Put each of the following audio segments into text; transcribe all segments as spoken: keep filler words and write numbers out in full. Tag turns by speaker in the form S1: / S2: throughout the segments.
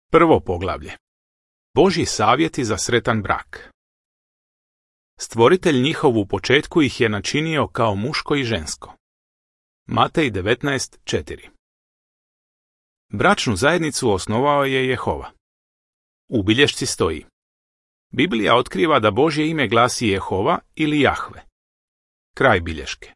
S1: Prvo poglavlje. Božji savjeti za sretan brak. Stvoritelj njihov u početku ih je načinio kao muško i žensko. Matej devetnaest četiri. Bračnu zajednicu osnovao je Jehova. U bilješci stoji: Biblija otkriva da Božje ime glasi Jehova ili Jahve. Kraj bilješke.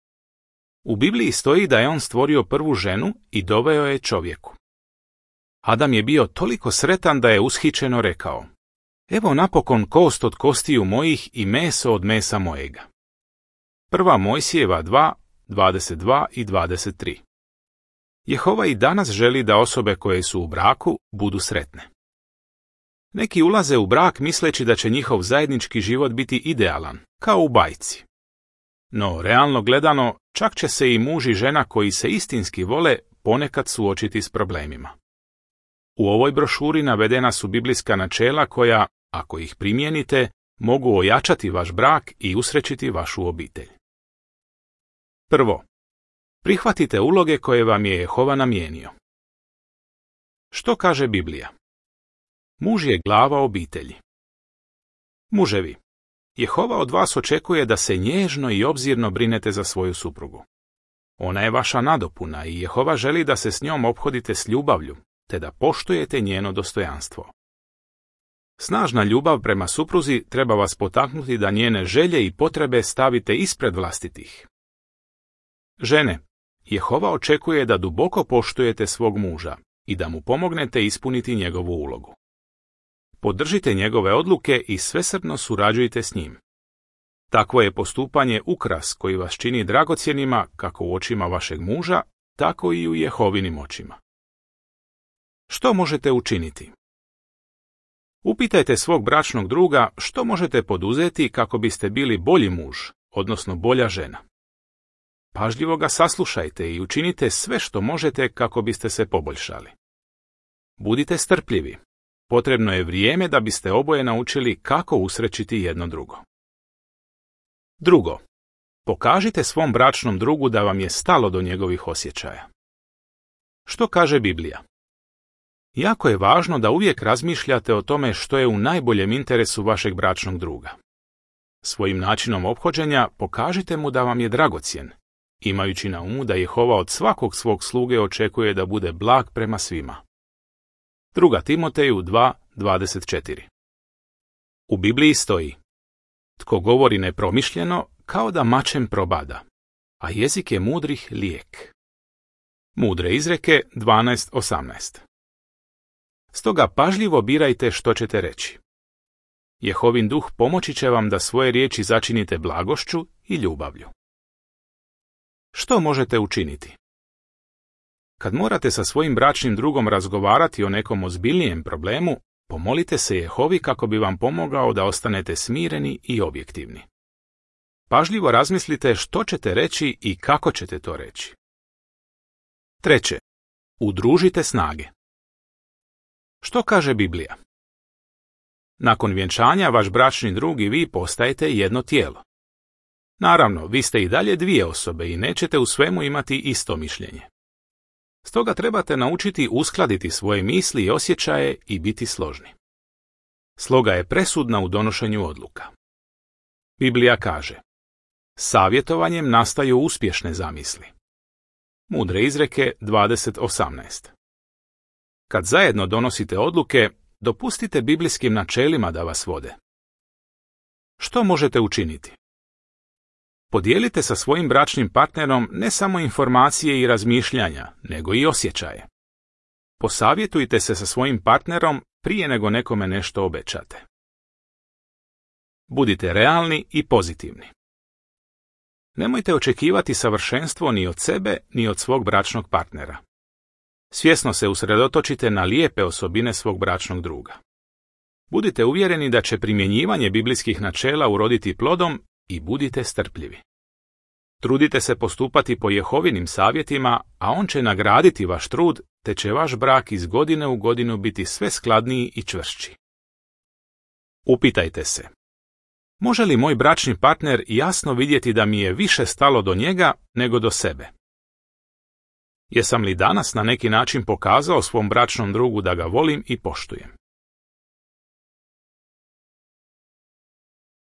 S1: U Bibliji stoji da je on stvorio prvu ženu i doveo je čovjeku. Adam je bio toliko sretan da je ushićeno rekao: Evo napokon kost od kostiju mojih i meso od mesa mojega. Prva Mojsijeva dva, dvadeset dva i dvadeset tri. Jehova i danas želi da osobe koje su u braku budu sretne. Neki ulaze u brak misleći da će njihov zajednički život biti idealan, kao u bajci. No, realno gledano, čak će se i muž i žena koji se istinski vole ponekad suočiti s problemima. U ovoj brošuri navedena su biblijska načela koja, ako ih primijenite, mogu ojačati vaš brak i usrećiti vašu obitelj. Prvo, prihvatite uloge koje vam je Jehova namijenio. Što kaže Biblija? Muž je glava obitelji. Muževi, Jehova od vas očekuje da se nježno i obzirno brinete za svoju suprugu. Ona je vaša nadopuna i Jehova želi da se s njom ophodite s ljubavlju, te da poštujete njeno dostojanstvo. Snažna ljubav prema supruzi treba vas potaknuti da njene želje i potrebe stavite ispred vlastitih. Žene, Jehova očekuje da duboko poštujete svog muža i da mu pomognete ispuniti njegovu ulogu. Podržite njegove odluke i svesrdno surađujte s njim. Takvo je postupanje ukras koji vas čini dragocjenima kako u očima vašeg muža, tako i u Jehovinim očima. Što možete učiniti? Upitajte svog bračnog druga što možete poduzeti kako biste bili bolji muž, odnosno bolja žena. Pažljivo ga saslušajte i učinite sve što možete kako biste se poboljšali. Budite strpljivi. Potrebno je vrijeme da biste oboje naučili kako usrećiti jedno drugo. Drugo, pokažite svom bračnom drugu da vam je stalo do njegovih osjećaja. Što kaže Biblija? Jako je važno da uvijek razmišljate o tome što je u najboljem interesu vašeg bračnog druga. Svojim načinom ophođenja pokažite mu da vam je dragocjen, imajući na umu da Jehova od svakog svog sluge očekuje da bude blag prema svima. Druga Timoteju dva, dvadeset četiri. U Bibliji stoji: Tko govori nepromišljeno, kao da mačem probada, a jezik je mudrih lijek. Mudre izreke dvanaest osamnaest. Stoga pažljivo birajte što ćete reći. Jehovin duh pomoći će vam da svoje riječi začinite blagošću i ljubavlju. Što možete učiniti? Kad morate sa svojim bračnim drugom razgovarati o nekom ozbiljnijem problemu, pomolite se Jehovi kako bi vam pomogao da ostanete smireni i objektivni. Pažljivo razmislite što ćete reći i kako ćete to reći. Treće, udružite snage. Što kaže Biblija? Nakon vjenčanja vaš bračni drug i vi postajete jedno tijelo. Naravno, vi ste i dalje dvije osobe i nećete u svemu imati isto mišljenje. Stoga trebate naučiti uskladiti svoje misli i osjećaje i biti složni. Sloga je presudna u donošenju odluka. Biblija kaže: savjetovanjem nastaju uspješne zamisli. Mudre izreke dvadeset osamnaest. Kad zajedno donosite odluke, dopustite biblijskim načelima da vas vode. Što možete učiniti? Podijelite sa svojim bračnim partnerom ne samo informacije i razmišljanja, nego i osjećaje. Posavjetujte se sa svojim partnerom prije nego nekome nešto obećate. Budite realni i pozitivni. Nemojte očekivati savršenstvo ni od sebe, ni od svog bračnog partnera. Svjesno se usredotočite na lijepe osobine svog bračnog druga. Budite uvjereni da će primjenjivanje biblijskih načela uroditi plodom i budite strpljivi. Trudite se postupati po Jehovinim savjetima, a on će nagraditi vaš trud, te će vaš brak iz godine u godinu biti sve skladniji i čvršći. Upitajte se: može li moj bračni partner jasno vidjeti da mi je više stalo do njega nego do sebe? Jesam li danas na neki način pokazao svom bračnom drugu da ga volim i poštujem?